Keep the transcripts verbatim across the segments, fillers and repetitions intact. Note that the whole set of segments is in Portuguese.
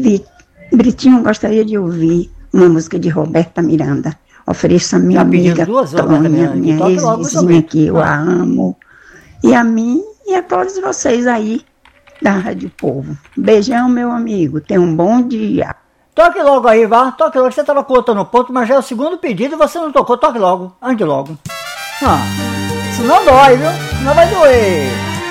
Vi, Britinho, gostaria de ouvir uma música de Roberta Miranda. Ofereço a minha Já amiga duas, Tônia, Miranda, minha ex-vizinha, que eu a amo. E a mim e a todos vocês aí da Rádio Povo. Beijão, meu amigo. Tenha um bom dia. Toque logo aí, vá. Toque logo. Você estava com outra no ponto, mas já é o segundo pedido e você não tocou. Toque logo. Ande logo. Ah, senão dói, viu? Senão vai doer.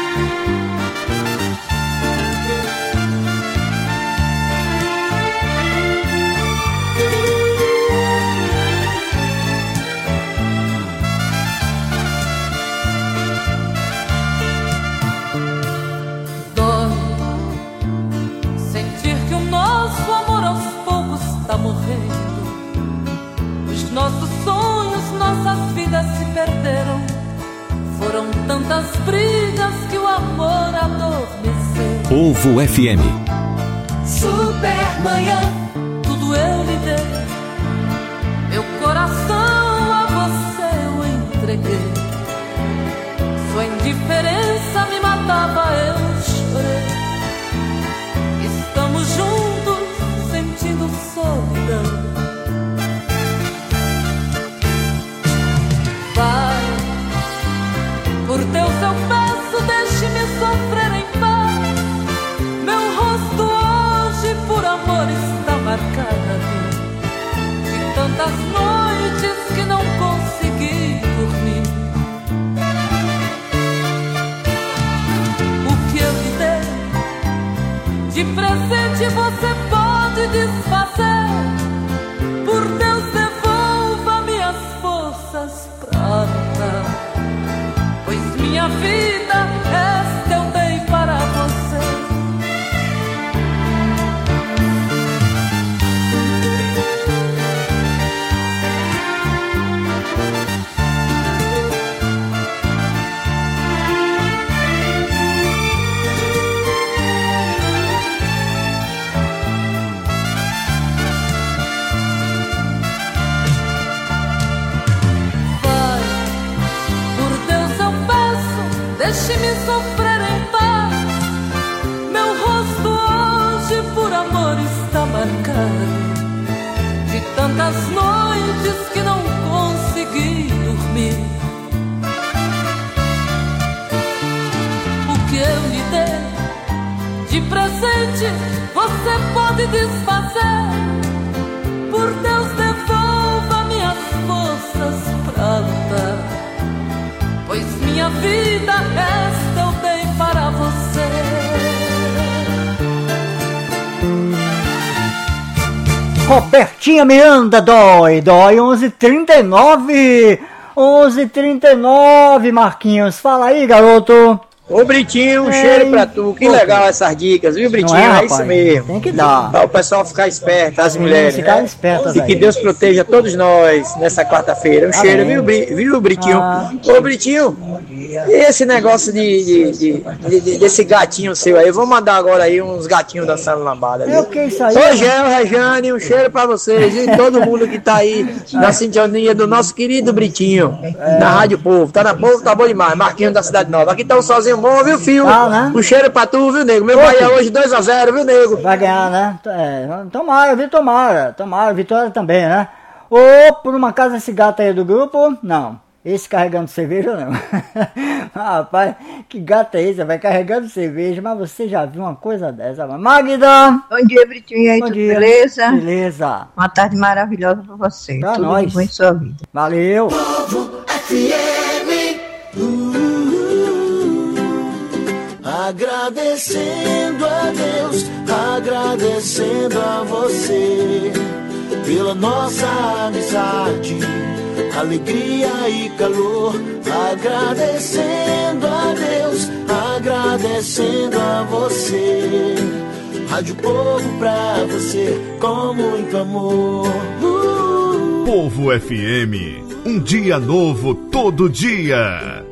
Nossos sonhos, nossas vidas se perderam. Foram tantas brigas que o amor adormeceu. Povo F M. Supermanhã, tudo eu lhe dei. Meu coração a você eu entreguei. Sua indiferença me matava, eu chorei. Estamos juntos, sentindo solidão. Por Deus eu peço, deixe-me sofrer em paz. Meu rosto hoje por amor está marcado de tantas noites que não consegui dormir. O que eu lhe dei de presente você pode desfazer. Por Deus devolva minhas forças pra lutar. Minha vida, esta eu dei para você. Deixe-me sofrer em paz. Meu rosto hoje por amor está marcado de tantas noites que não consegui dormir. O que eu lhe dei de presente você pode desfazer. Por Deus devolva minhas forças pra lutar. Pois minha vida, esta eu dei para você. Robertinha Miranda, dói, dói, onze e trinta e nove. onze e trinta e nove, Marquinhos. Fala aí, garoto. Ô, Britinho, um Ei, cheiro pra tu. Que legal essas dicas, viu, Britinho? É, é isso mesmo. Tem que dar. Para o pessoal ficar esperto, as Sim, mulheres. Ficar né? espertas E que aí. Deus proteja todos nós nessa quarta-feira. Um Amém. cheiro, viu, viu Britinho? Ah. Ô, Britinho, esse negócio de, de, de, de, desse gatinho seu aí, vou mandar agora aí uns gatinhos dançando lambada. É o que isso aí? Ô, Gel, Rejane, um cheiro pra vocês e todo mundo que tá aí na sintonia do nosso querido Britinho, é. na Rádio Povo. Tá na Povo, tá bom demais. Marquinhos da Cidade Nova. Aqui tá um sozinho bom, viu, filho? Ah, né? Um cheiro pra tu, viu, nego? Meu Bahia hoje dois a zero, viu, nego? Vai ganhar, né? É, tomara, viu? Tomara. Tomara. Vitória também, né? Ou por uma casa esse gato aí do grupo? Não. Esse carregando cerveja, não. Rapaz, que gato é esse? Vai carregando cerveja, mas você já viu uma coisa dessa? Magda! Bom dia, Britinho. E aí, Bom tudo dia. beleza? Beleza. Uma tarde maravilhosa pra você. Pra tudo nós. bom em sua vida. Valeu. Povo F M. Agradecendo a Deus, agradecendo a você pela nossa amizade, alegria e calor. Agradecendo a Deus, agradecendo a você. Rádio Povo pra você, com muito amor. Uh! Povo F M, um dia novo todo dia.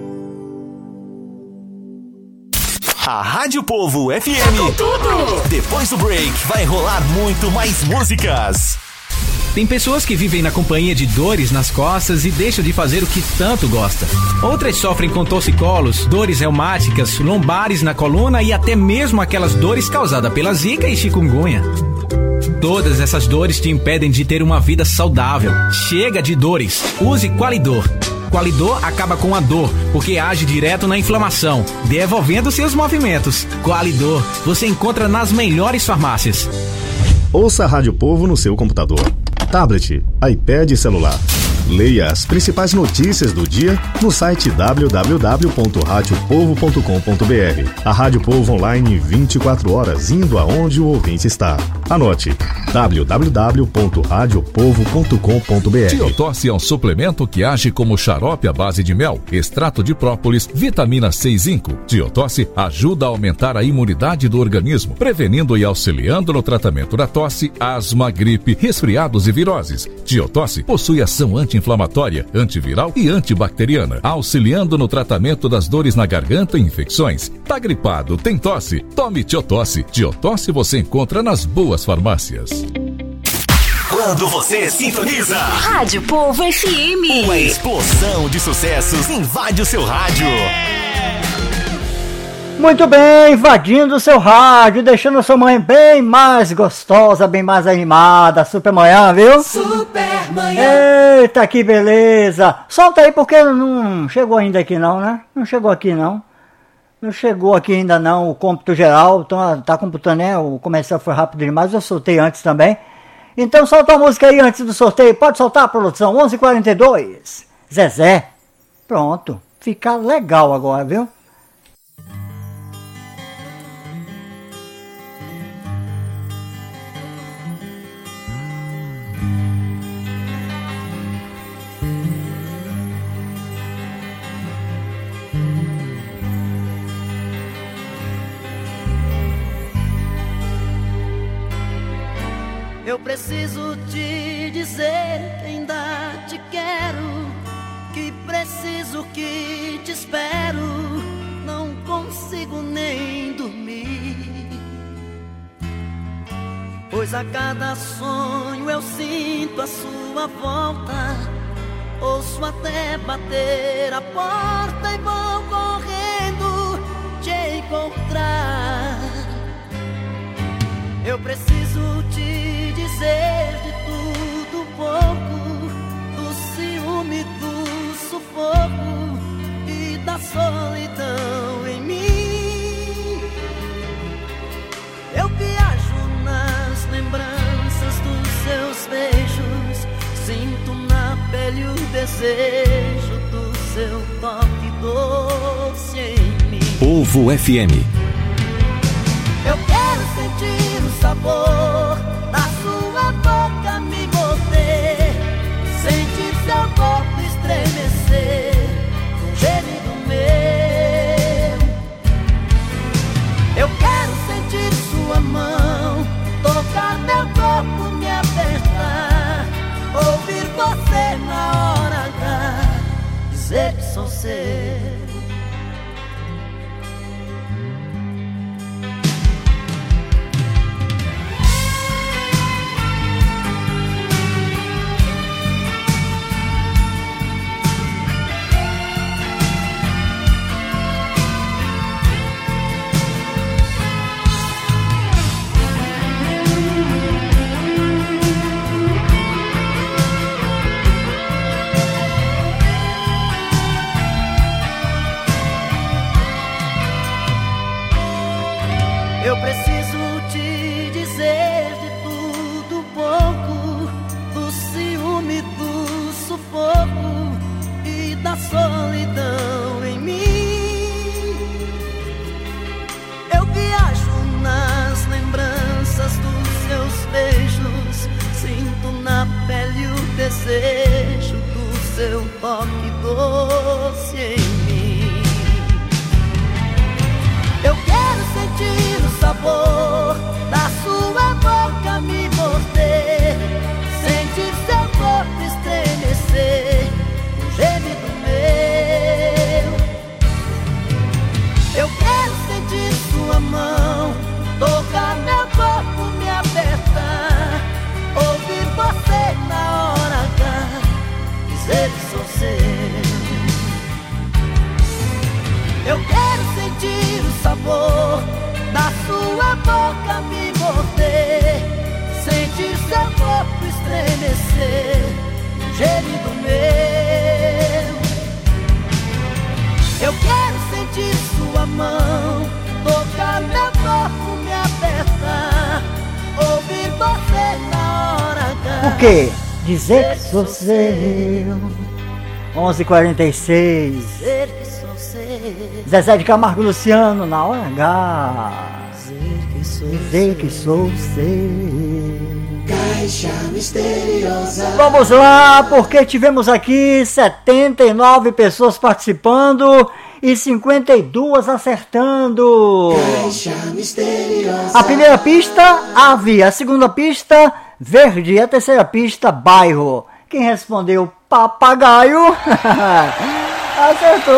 A Rádio Povo F M. Tudo. Depois do break, vai rolar muito mais músicas. Tem pessoas que vivem na companhia de dores nas costas e deixam de fazer o que tanto gosta. Outras sofrem com torcicolos, dores reumáticas, lombares na coluna e até mesmo aquelas dores causadas pela zika e chikungunya. Todas essas dores te impedem de ter uma vida saudável. Chega de dores. Use Qualidor. Qualidor acaba com a dor, porque age direto na inflamação, devolvendo seus movimentos. Qualidor, você encontra nas melhores farmácias. Ouça a Rádio Povo no seu computador, tablet, iPad e celular. Leia as principais notícias do dia no site w w w ponto rádio povo ponto com ponto b r. A Rádio Povo online vinte e quatro horas, indo aonde o ouvinte está. Anote: w w w ponto rádio povo ponto com ponto b r. Tiotosse é um suplemento que age como xarope à base de mel, extrato de própolis, vitamina C e zinco. Tiotosse ajuda a aumentar a imunidade do organismo, prevenindo e auxiliando no tratamento da tosse, asma, gripe, resfriados e viroses. Tiotosse possui ação anti-inflamatória, antiviral e antibacteriana, auxiliando no tratamento das dores na garganta e infecções. Tá gripado, tem tosse? Tome Tiotosse. Tiotosse você encontra nas boas farmácias. Quando você sintoniza Rádio Povo F M, uma explosão de sucessos invade o seu rádio. Muito bem, invadindo o seu rádio, deixando a sua mãe bem mais gostosa, bem mais animada. Super manhã, viu? Super manhã. Eita, que beleza. Solta aí porque não chegou ainda aqui não, né? Não chegou aqui não. Não chegou aqui ainda não o cômputo geral. Então tá computando, né? O comercial foi rápido demais, eu soltei antes também. Então solta a música aí antes do sorteio. Pode soltar, produção. onze e quarenta e dois. Zezé. Pronto. Fica legal agora, viu? Eu preciso te dizer que ainda te quero, que preciso que te espero, não consigo nem dormir, pois a cada sonho eu sinto a sua volta, ouço até bater a porta e vou correndo te encontrar. Eu preciso te dizer de tudo um pouco, do ciúme, do sufoco e da solidão em mim. Eu viajo nas lembranças dos seus beijos, sinto na pele o desejo do seu toque doce em mim. Povo F M. Eu quero sentir o sabor da sua boca me morder, sentir seu corpo estremecer com gemido meu. Eu quero sentir sua mão tocar meu corpo, me apertar, ouvir você na hora H dizer que sou seu. Eu preciso te dizer de tudo um pouco, do ciúme, do sufoco e da solidão em mim. Eu viajo nas lembranças dos seus beijos, sinto na pele o desejo do seu toque doce em mim. Eu quero sentir o sabor da sua boca me morder, sentir seu corpo estremecer, o gemido meu. Eu quero sentir sua mão tocar meu corpo, me apertar, ouvir você na estremecer o gemido meu. Eu quero sentir sua mão tocar meu corpo, me apertar, ouvir você na hora H. O quê? Dizer que sou seu. onze e quarenta e seis. Dizer que sou seu. Zezé de Camargo e Luciano na hora H. Dizer que sou Dizer que sou seu. Caixa misteriosa. Vamos lá, porque tivemos aqui setenta e nove pessoas participando e cinquenta e duas acertando. Caixa misteriosa. A primeira pista, ave. A segunda pista, verde. E a terceira pista, bairro. Quem respondeu papagaio acertou.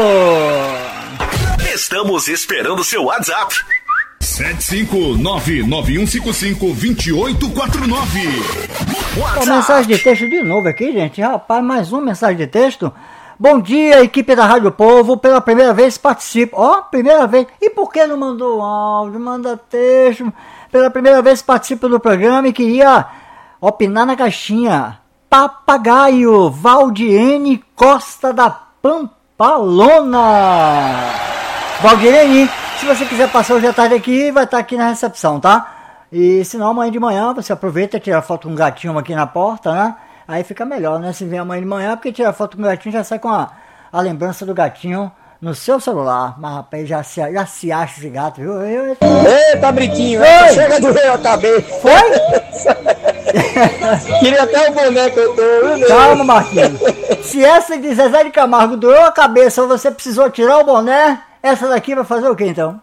Estamos esperando o seu WhatsApp. sete cinco nove nove um cinco cinco dois oito quatro nove. Ó, mensagem de texto de novo aqui, gente. Rapaz, mais uma mensagem de texto. Bom dia, equipe da Rádio Povo. Pela primeira vez participo. Ó, primeira vez. E por que não mandou áudio? Manda texto. Pela primeira vez participo do programa e queria opinar na caixinha. Papagaio, Valdiene Costa da Pampalona. Valdiene, se você quiser passar hoje à tarde aqui, vai estar aqui na recepção, tá? E se não, amanhã de manhã você aproveita e tira foto com um gatinho aqui na porta, né? Aí fica melhor, né? Se vier amanhã de manhã, porque tirar foto com o gatinho já sai com a, a lembrança do gatinho no seu celular. Mas rapaz, já se, já se acha esse gato, viu? Eu, eu... Eita, Britinho, essa chega a doer a cabeça. Foi? Queria até o boné que eu tô. Calma, Marquinhos. Se essa de Zezé de Camargo doeu a cabeça ou você precisou tirar o boné, essa daqui vai fazer o que então?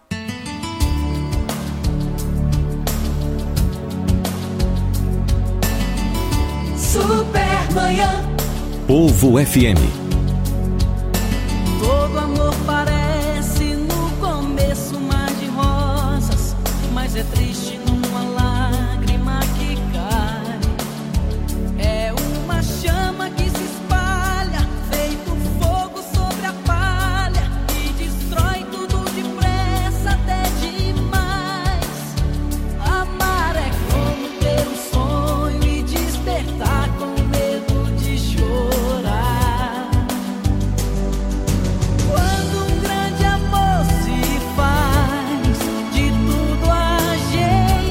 Supermanhã. Povo F M. Todo amor parece no começo um mar de rosas, mas é triste numa lágrima que cai. É uma chama que se espalha, feito fogo sobre a palha, e destrói tudo depressa até demais. Amar é como ter um sonho e despertar com medo de chorar. Quando um grande amor se faz, de tudo a gente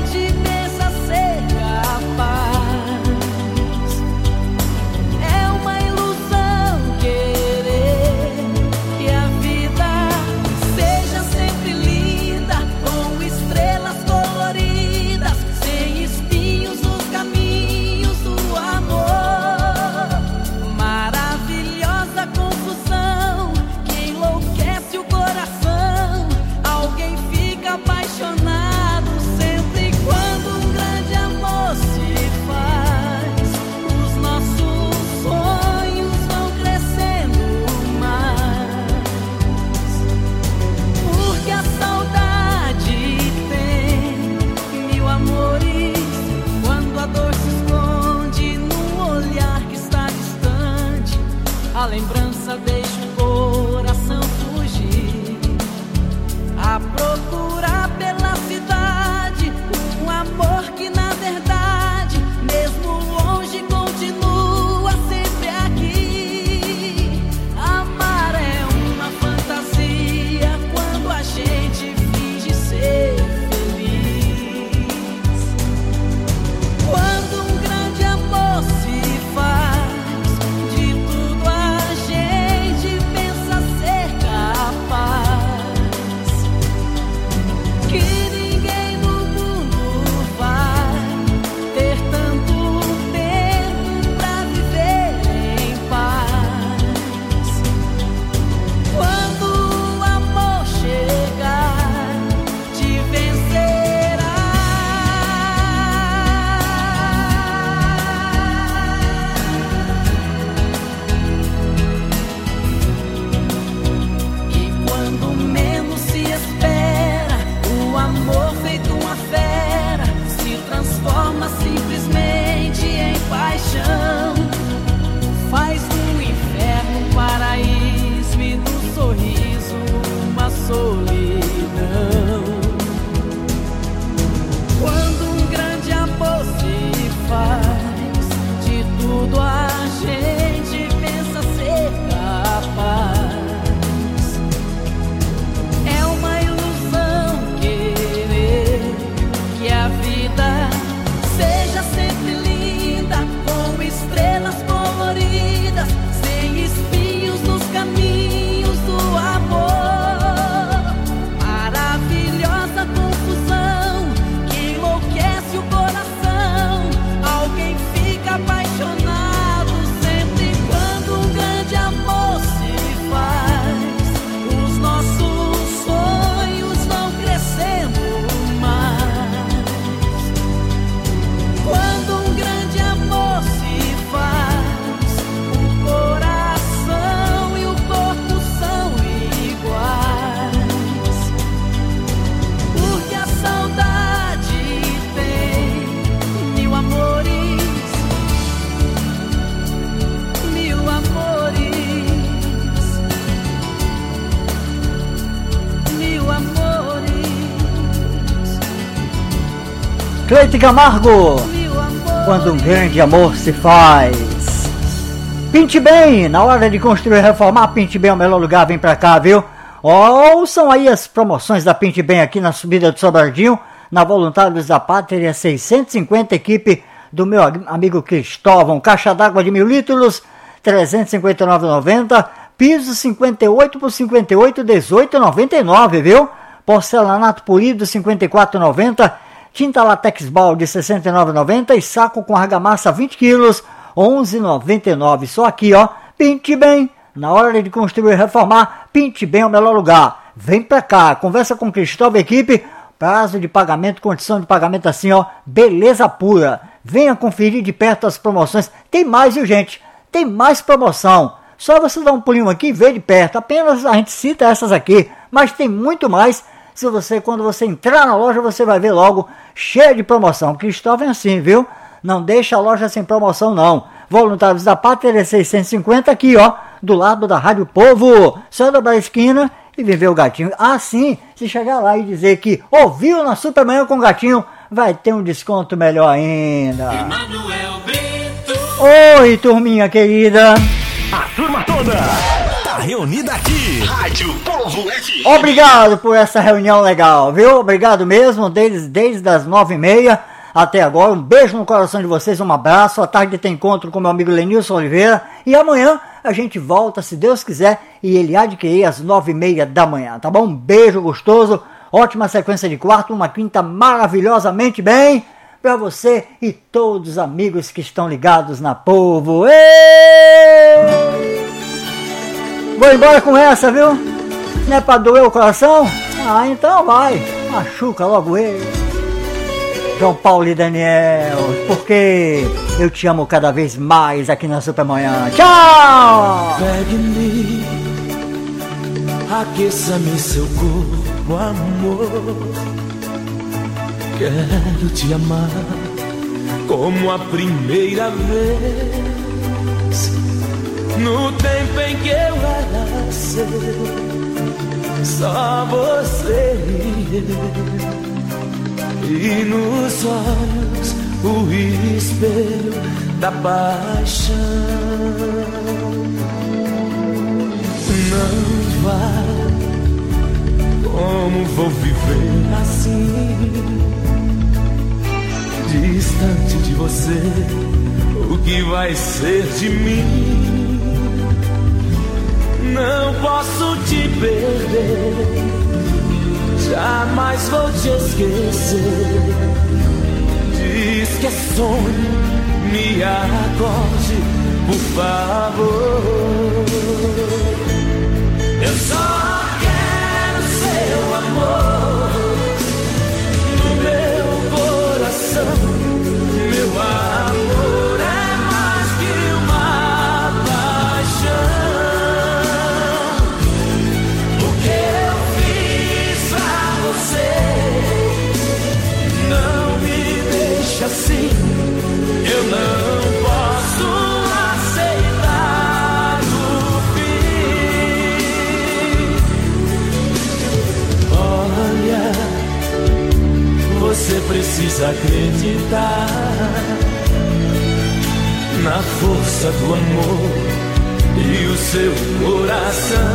Cleide Camargo, quando um grande amor se faz. Pinte bem, na hora de construir e reformar, Pinte bem é o melhor lugar, vem pra cá, viu? Ouçam aí as promoções da Pinte bem aqui na subida do Sobradinho, na Voluntários da Pátria, seiscentos e cinquenta, equipe do meu amigo Cristóvão, caixa d'água de mil litros, trezentos e cinquenta e nove reais e noventa centavos, piso cinquenta e oito por cinquenta e oito, dezoito reais e noventa e nove centavos, viu? Porcelanato polido, cinquenta e quatro reais e noventa centavos, tinta latex balde, sessenta e nove reais e noventa centavos, e saco com argamassa vinte quilos, onze reais e noventa e nove centavos. Só aqui, ó, Pinte bem, na hora de construir e reformar, Pinte bem é o melhor lugar. Vem pra cá, conversa com Cristóvão, equipe, prazo de pagamento, condição de pagamento assim, ó, beleza pura. Venha conferir de perto as promoções. Tem mais, viu, gente? Tem mais promoção. Só você dar um pulinho aqui e ver de perto. Apenas a gente cita essas aqui, mas tem muito mais. Se você, quando você entrar na loja, você vai ver logo cheio de promoção. Cristóvão é assim, viu? Não deixa a loja sem promoção, não. Voluntários da Pátria, seiscentos e cinquenta, aqui, ó, do lado da Rádio Povo. Só dobrar a esquina e viver o gatinho. Ah, sim, se chegar lá e dizer que ouviu na Supermanhã com o gatinho, vai ter um desconto melhor ainda. Oi, turminha querida. A turma toda tá reunida aqui. Rádio Povo F M. Obrigado por essa reunião legal, viu? Obrigado mesmo, desde, desde as nove e meia até agora. Um beijo no coração de vocês, um abraço. À tarde tem encontro com meu amigo Lenilson Oliveira. E amanhã a gente volta, se Deus quiser, e ele há de querer às nove e meia da manhã, tá bom? Um beijo gostoso, ótima sequência de quarto, uma quinta maravilhosamente bem pra você e todos os amigos que estão ligados na Povo. Ei! Vou embora com essa, viu? Não é pra doer o coração? Ah, então vai, machuca logo ele. João Paulo e Daniel, porque eu te amo cada vez mais aqui na Supermanhã. Tchau! Pegue-me, aqueça-me seu corpo, amor. Quero te amar como a primeira vez, no tempo em que eu era seu, só você e eu. E nos olhos o espelho da paixão. Não vai, como vou viver assim, distante de você, o que vai ser de mim? Não posso te perder, jamais vou te esquecer. Diz que é sonho, me acorde, por favor. Eu só quero seu amor no meu coração. Meu amor é mais que uma paixão. O que eu fiz pra você não me deixa assim. Eu não posso aceitar o fim. Olha, você precisa acreditar na força do amor e o seu coração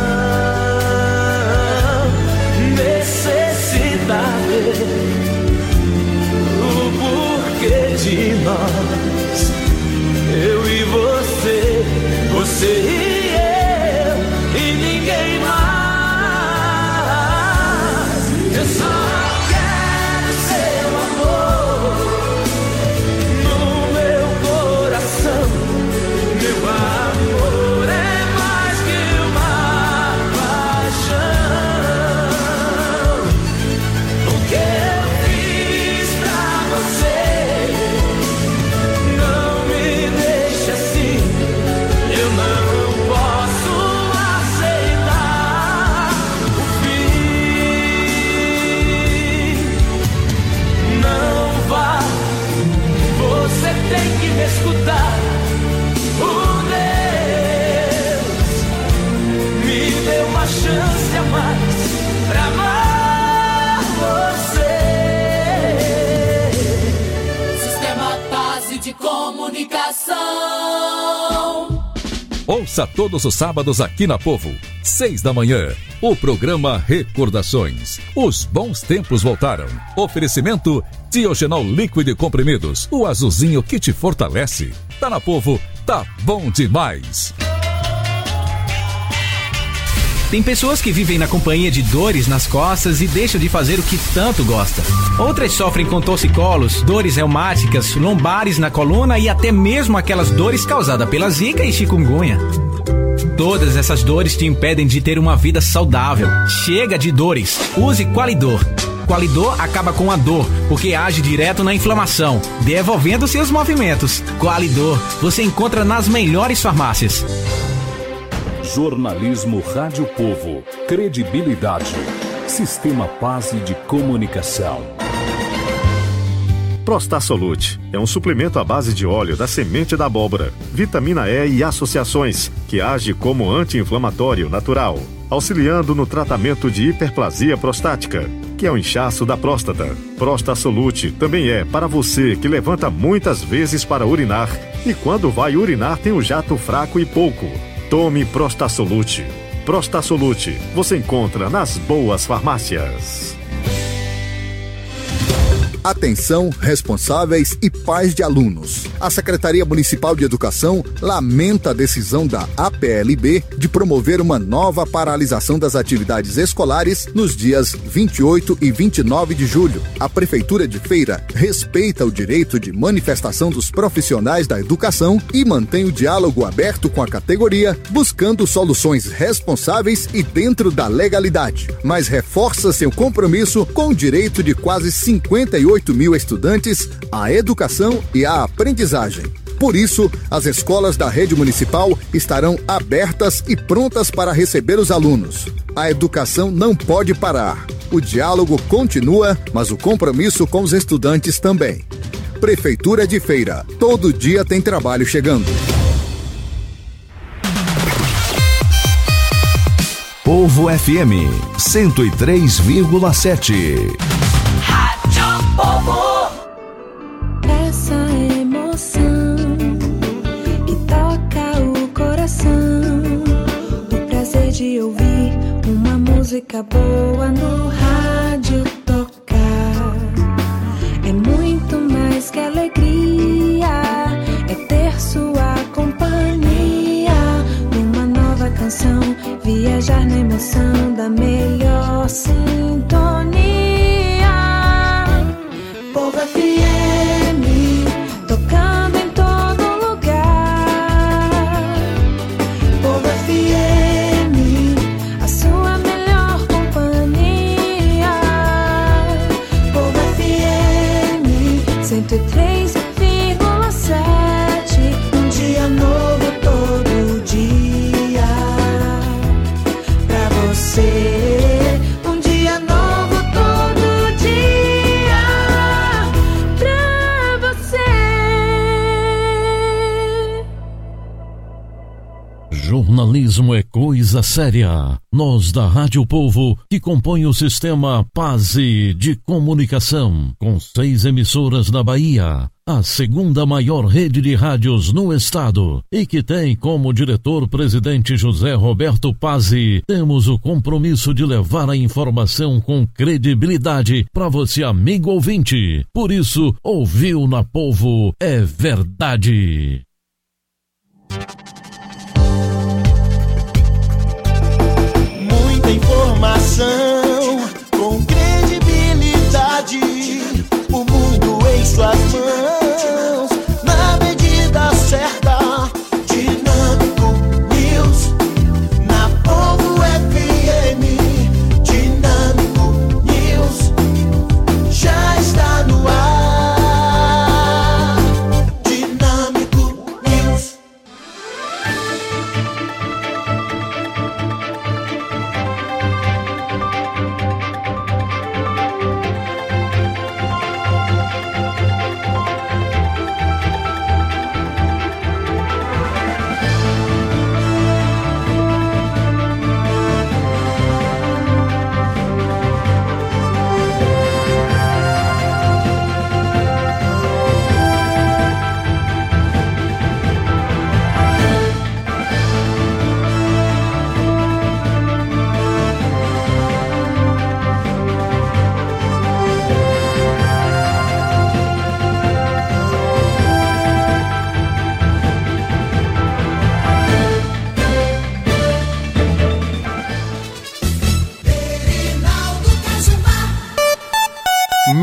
necessita ver o porquê de nós, eu e você, você e eu e ninguém mais. Eu só quero seu amor no meu coração. Meu amor é mais que uma paixão. O que eu fiz pra você não me deixa assim. Eu não posso aceitar o fim. Não vá, você tem que me escutar. O Deus me deu uma chance a mais pra amar você. comunicação. Ouça todos os sábados aqui na Povo, seis da manhã, o programa Recordações. Os bons tempos voltaram. Oferecimento Diogenol líquido e comprimidos, o azulzinho que te fortalece. Tá na Povo, tá bom demais. Tem pessoas que vivem na companhia de dores nas costas e deixam de fazer o que tanto gosta. Outras sofrem com torcicolos, dores reumáticas, lombares na coluna e até mesmo aquelas dores causadas pela zika e chikungunya. Todas essas dores te impedem de ter uma vida saudável. Chega de dores. Use Qualidor. Qualidor acaba com a dor, porque age direto na inflamação, devolvendo seus movimentos. Qualidor, você encontra nas melhores farmácias. Jornalismo Rádio Povo. Credibilidade. Sistema Paz de Comunicação. Prostasolute é um suplemento à base de óleo da semente da abóbora, vitamina E e associações, que age como anti-inflamatório natural, auxiliando no tratamento de hiperplasia prostática, que é o inchaço da próstata. Prostasolute também é para você que levanta muitas vezes para urinar e quando vai urinar tem um jato fraco e pouco. Tome Prostasolute. Prostasolute você encontra nas boas farmácias. Atenção, responsáveis e pais de alunos. A Secretaria Municipal de Educação lamenta a decisão da A P L B de promover uma nova paralisação das atividades escolares nos dias vinte e oito e vinte e nove de julho. A Prefeitura de Feira respeita o direito de manifestação dos profissionais da educação e mantém o diálogo aberto com a categoria, buscando soluções responsáveis e dentro da legalidade, mas reforça seu compromisso com o direito de quase cinquenta e oito mil estudantes à educação e à aprendizagem. Por isso, as escolas da rede municipal estarão abertas e prontas para receber os alunos. A educação não pode parar. O diálogo continua, mas o compromisso com os estudantes também. Prefeitura de Feira. Todo dia tem trabalho chegando. Povo F M cento e três vírgula sete. Essa emoção que toca o coração, o prazer de ouvir uma música boa no rádio tocar, é muito mais que alegria, é ter sua companhia numa nova canção, viajar na emoção da melhor sintonia. Povo F M, tocando em todo lugar. Povo F M, a sua melhor companhia. Povo F M, cento e três vírgula sete. Um dia novo todo dia pra você. Jornalismo é coisa séria. Nós da Rádio Povo, que compõe o sistema Paz de Comunicação, com seis emissoras na Bahia, a segunda maior rede de rádios no estado, e que tem como diretor-presidente José Roberto Pazzi, temos o compromisso de levar a informação com credibilidade para você, amigo ouvinte. Por isso, ouviu na Povo é verdade. Informação com credibilidade, o mundo em suas mãos, na medida certa. Dinâmico News, na Povo F M. Dinâmico News, já está no ar. Dinâmico News.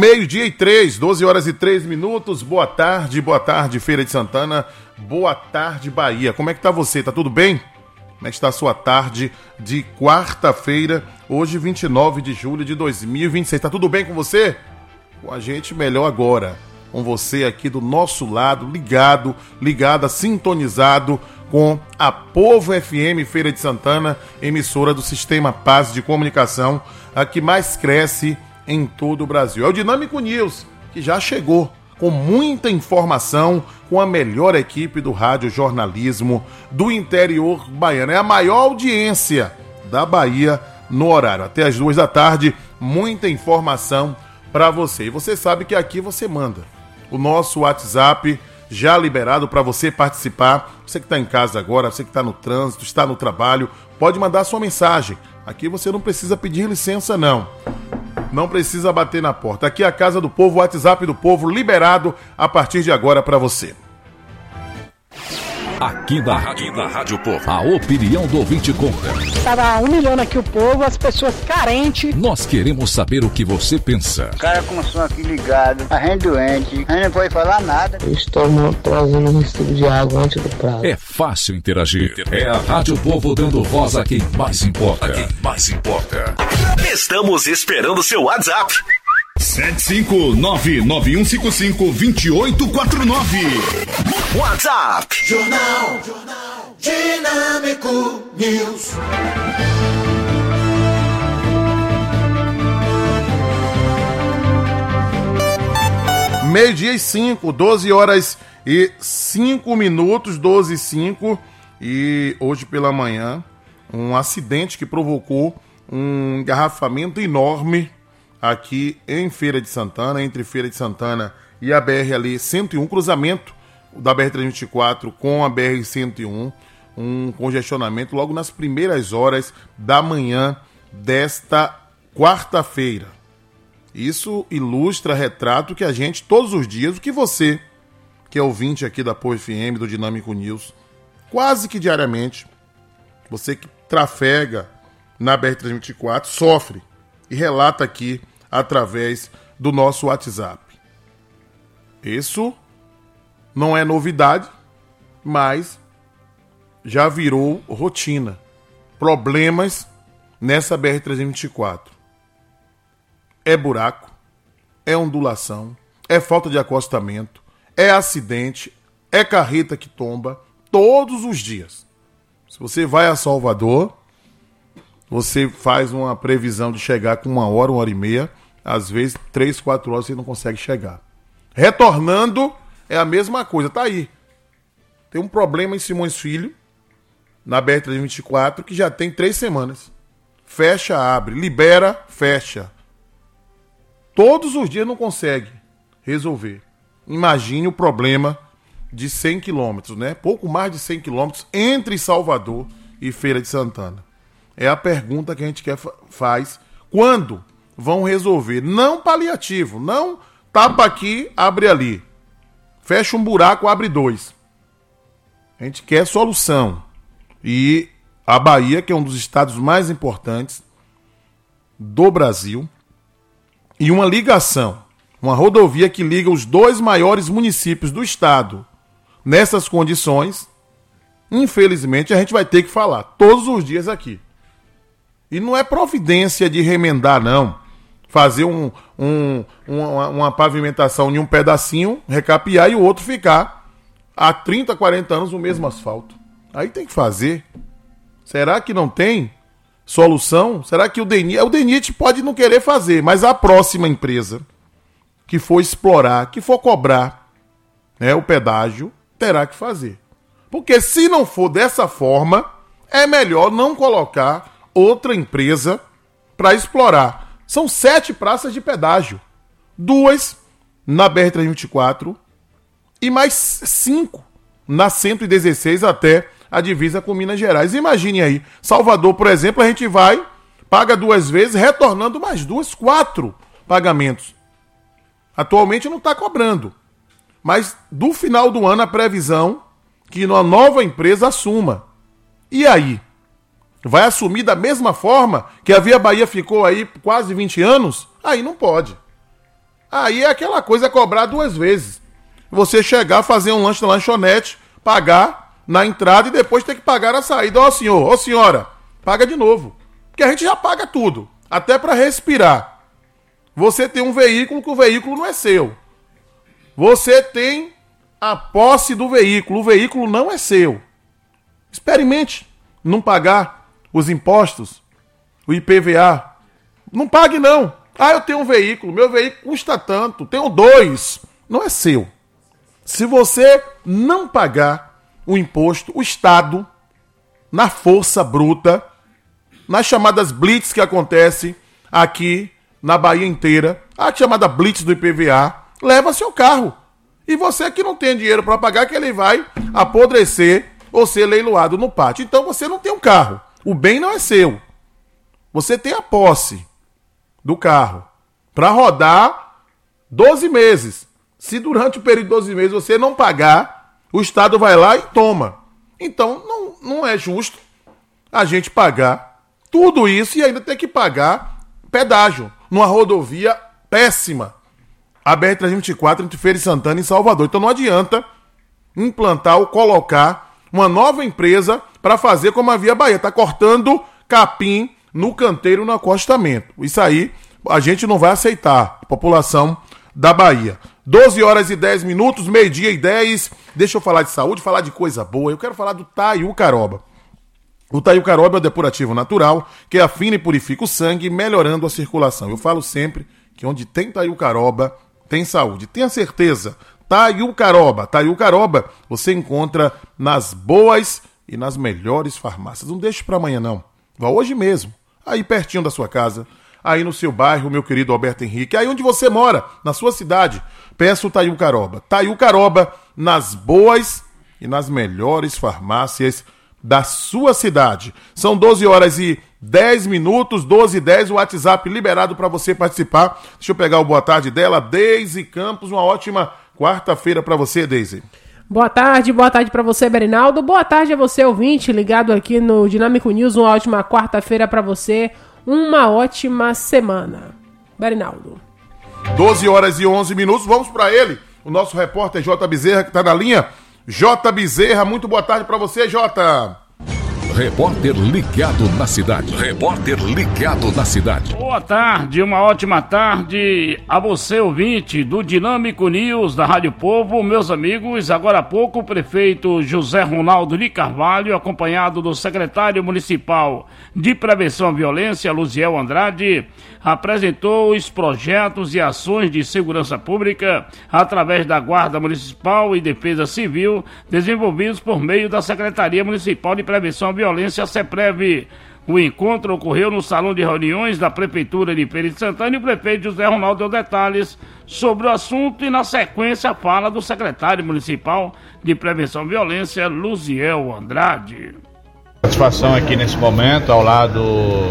Meio-dia e três, doze horas e três minutos. Boa tarde, boa tarde, Feira de Santana. Boa tarde, Bahia. Como é que tá você? Tá tudo bem? Como é que está a sua tarde de quarta-feira, hoje vinte e nove de julho de dois mil e vinte e seis? Tá tudo bem com você? Com a gente melhor agora. Com você aqui do nosso lado, ligado, ligada, sintonizado com a Povo F M Feira de Santana, emissora do Sistema Paz de Comunicação, a que mais cresce em todo o Brasil. É o Dinâmico News, que já chegou com muita informação, com a melhor equipe do rádio jornalismo do interior baiano. É a maior audiência da Bahia no horário. Até as duas da tarde, muita informação para você. E você sabe que aqui você manda. O nosso WhatsApp já liberado para você participar. Você que está em casa agora, você que está no trânsito, está no trabalho, pode mandar sua mensagem. Aqui você não precisa pedir licença, não. Não precisa bater na porta. Aqui é a Casa do Povo, o WhatsApp do Povo, liberado a partir de agora para você. Aqui na Rádio, na Rádio Povo, a opinião do ouvinte conta. Estava humilhando aqui o povo, as pessoas carentes. Nós queremos saber o que você pensa. O cara com o som aqui ligado, a gente doente, a gente não pode falar nada. Estou trazendo um recibo de água antes do prazo. É fácil interagir. É a Rádio Povo dando voz a quem mais importa. A quem mais importa. Estamos esperando seu WhatsApp. sete cinco nove nove um cinco cinco dois oito quatro nove. WhatsApp. Jornal, Jornal Dinâmico News. Meio-dia e cinco, doze horas e cinco minutos, doze e cinco. E hoje pela manhã, um acidente que provocou um engarrafamento enorme aqui em Feira de Santana, entre Feira de Santana e a B R ali cento e um, cruzamento da B R trezentos e vinte e quatro com a B R cento e um, um congestionamento logo nas primeiras horas da manhã desta quarta-feira. Isso ilustra, retrato que a gente, todos os dias, o que você, que é ouvinte aqui da Povo F M, do Dinâmico News, quase que diariamente, você que trafega na B R trezentos e vinte e quatro, sofre e relata aqui através do nosso WhatsApp. Isso não é novidade, mas já virou rotina. Problemas nessa B R trezentos e vinte e quatro. É buraco, é ondulação, é falta de acostamento, é acidente, é carreta que tomba todos os dias. Se você vai a Salvador, você faz uma previsão de chegar com uma hora, uma hora e meia, às vezes três, quatro horas você não consegue chegar. Retornando, é a mesma coisa, tá aí. Tem um problema em Simões Filho, na B R trezentos e vinte e quatro, que já tem três semanas. Fecha, abre, libera, fecha. Todos os dias não consegue resolver. Imagine o problema de cem quilômetros, né? Pouco mais de cem quilômetros entre Salvador e Feira de Santana. É a pergunta que a gente quer fa- faz. Quando vão resolver? Não paliativo, não tapa aqui, abre ali. Fecha um buraco, abre dois. A gente quer solução. E a Bahia, que é um dos estados mais importantes do Brasil, e uma ligação, uma rodovia que liga os dois maiores municípios do estado. Nessas condições, infelizmente, a gente vai ter que falar todos os dias aqui. E não é providência de remendar, não. Fazer um, um, uma, uma pavimentação em um pedacinho, recapear e o outro ficar há trinta, quarenta anos no mesmo asfalto. Aí tem que fazer. Será que não tem solução? Será que o DENIT... O DENIT pode não querer fazer, mas a próxima empresa que for explorar, que for cobrar, né, o pedágio, terá que fazer. Porque se não for dessa forma, é melhor não colocar outra empresa para explorar. São sete praças de pedágio. Duas na B R trezentos e vinte e quatro e mais cinco na cento e dezesseis até a divisa com Minas Gerais. Imagine aí, Salvador, por exemplo, a gente vai, paga duas vezes, retornando mais duas, quatro pagamentos. Atualmente não está cobrando. Mas do final do ano a previsão que uma nova empresa assuma. E aí? Vai assumir da mesma forma que a Via Bahia ficou aí quase vinte anos? Aí não pode. Aí é aquela coisa, é cobrar duas vezes. Você chegar, fazer um lanche na lanchonete, pagar na entrada e depois ter que pagar na saída. Ó senhor, ó senhora, paga de novo. Porque a gente já paga tudo, até para respirar. Você tem um veículo que o veículo não é seu. Você tem a posse do veículo, o veículo não é seu. Experimente não pagar os impostos, o I P V A. Não pague não. Ah, eu tenho um veículo, meu veículo custa tanto, tenho dois. Não é seu. Se você não pagar o imposto, o Estado, na força bruta, nas chamadas blitz que acontecem aqui na Bahia inteira, a chamada blitz do I P V A, leva seu carro. E você que não tem dinheiro para pagar, que ele vai apodrecer ou ser leiloado no pátio. Então você não tem um carro. O bem não é seu. Você tem a posse do carro para rodar doze meses. Se durante o período de doze meses você não pagar, o Estado vai lá e toma. Então não, não é justo a gente pagar tudo isso e ainda ter que pagar pedágio numa rodovia péssima. A B R trezentos e vinte e quatro entre Feira de Santana e Salvador. Então não adianta implantar ou colocar uma nova empresa para fazer como a Via Bahia. Está cortando capim no canteiro, no acostamento. Isso aí a gente não vai aceitar, a população da Bahia. doze horas e dez minutos, meio-dia e dez. Deixa eu falar de saúde, falar de coisa boa. Eu quero falar do Taiucaroba. O Taiucaroba é o depurativo natural que afina e purifica o sangue, melhorando a circulação. Eu falo sempre que onde tem Taiucaroba, tem saúde. Tenha certeza. Taiucaroba. Taiucaroba você encontra nas boas e nas melhores farmácias. Não deixe para amanhã, não. Vá hoje mesmo, aí pertinho da sua casa, aí no seu bairro, meu querido Alberto Henrique, aí onde você mora, na sua cidade, peça o Taiucaroba. Taiucaroba nas boas e nas melhores farmácias da sua cidade. São doze horas e dez minutos, doze e dez, o WhatsApp liberado para você participar. Deixa eu pegar o boa tarde dela, Deise Campos, uma ótima quarta-feira para você, Deise. Boa tarde, boa tarde para você, Berinaldo. Boa tarde a você, ouvinte, ligado aqui no Dinâmico News. Uma ótima quarta-feira para você, uma ótima semana. Berinaldo. doze horas e onze minutos, vamos para ele, o nosso repórter J. Bezerra, que está na linha. J. Bezerra, muito boa tarde para você, J. Repórter ligado na cidade. Repórter ligado na cidade. Boa tarde, uma ótima tarde a você, ouvinte do Dinâmico News da Rádio Povo. Meus amigos, agora há pouco o prefeito José Ronaldo de Carvalho, acompanhado do secretário municipal de Prevenção à Violência, Luziel Andrade, apresentou os projetos e ações de segurança pública através da Guarda Municipal e Defesa Civil, desenvolvidos por meio da Secretaria Municipal de Prevenção à Violência, SEPREV. O encontro ocorreu no Salão de Reuniões da Prefeitura de Feira de Santana e o prefeito José Ronaldo deu detalhes sobre o assunto e, na sequência, fala do secretário municipal de Prevenção à Violência, Luziel Andrade. Satisfação aqui nesse momento, ao lado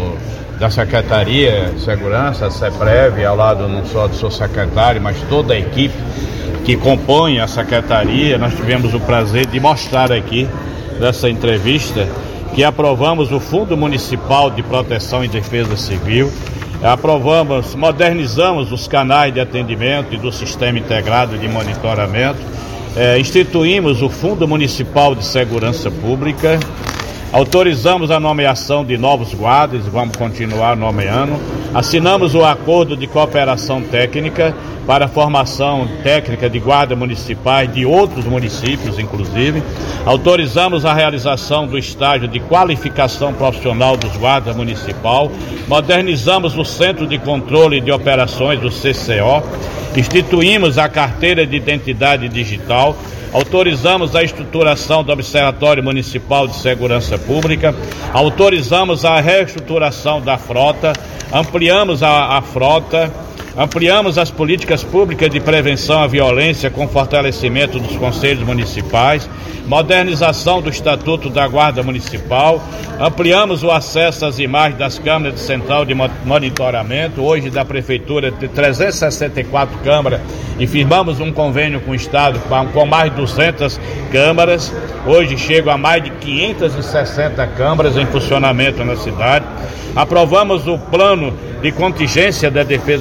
da Secretaria de Segurança, a SEPREV, ao lado não só do seu secretário, mas toda a equipe que compõe a Secretaria. Nós tivemos o prazer de mostrar aqui, nessa entrevista, que aprovamos o Fundo Municipal de Proteção e Defesa Civil, aprovamos, modernizamos os canais de atendimento e do Sistema Integrado de Monitoramento, é, instituímos o Fundo Municipal de Segurança Pública, autorizamos a nomeação de novos guardas, vamos continuar nomeando, assinamos o acordo de cooperação técnica para a formação técnica de guardas municipais de outros municípios, inclusive, autorizamos a realização do estágio de qualificação profissional dos guardas municipal, modernizamos o Centro de Controle de Operações, do C C O, instituímos a carteira de identidade digital, autorizamos a estruturação do Observatório Municipal de Segurança Pública, autorizamos a reestruturação da frota, ampliamos a, a frota, ampliamos as políticas públicas de prevenção à violência com fortalecimento dos conselhos municipais, modernização do Estatuto da Guarda Municipal, ampliamos o acesso às imagens das câmeras de central de monitoramento, hoje da Prefeitura de trezentas e sessenta e quatro câmaras, e firmamos um convênio com o Estado com mais de duzentas câmaras, hoje chegam a mais de quinhentas e sessenta câmaras em funcionamento na cidade. Aprovamos o plano de contingência da Defesa Civil,